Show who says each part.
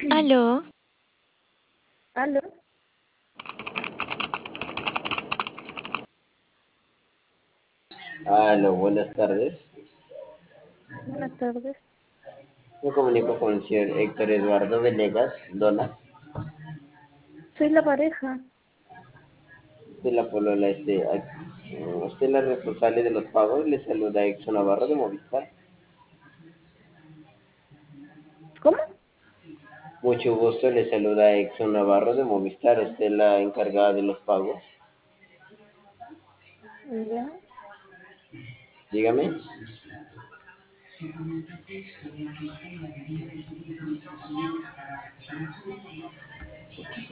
Speaker 1: Aló,
Speaker 2: Aló,
Speaker 3: Aló, buenas tardes.
Speaker 2: buenas tardes.
Speaker 3: Me comunico con el señor Héctor Eduardo Venegas Dona,
Speaker 2: Soy la pareja.
Speaker 3: de la Polola. Usted es la responsable de los pagos. Le saluda Exxon Navarro de Movistar.
Speaker 2: ¿Cómo?
Speaker 3: Mucho gusto, le saluda Exxon Navarro de Movistar. Usted es la encargada de los pagos.
Speaker 2: Ya.
Speaker 3: Dígame.